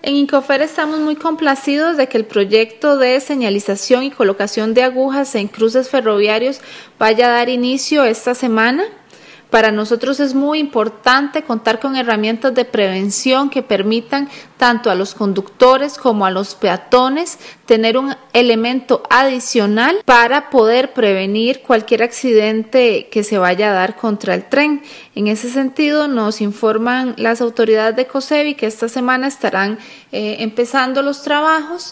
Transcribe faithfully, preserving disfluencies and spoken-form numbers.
En Incofer estamos muy complacidos de que el proyecto de señalización y colocación de agujas en cruces ferroviarios vaya a dar inicio esta semana. Para nosotros es muy importante contar con herramientas de prevención que permitan tanto a los conductores como a los peatones tener un elemento adicional para poder prevenir cualquier accidente que se vaya a dar contra el tren. En ese sentido, nos informan las autoridades de COSEBI que esta semana estarán eh, empezando los trabajos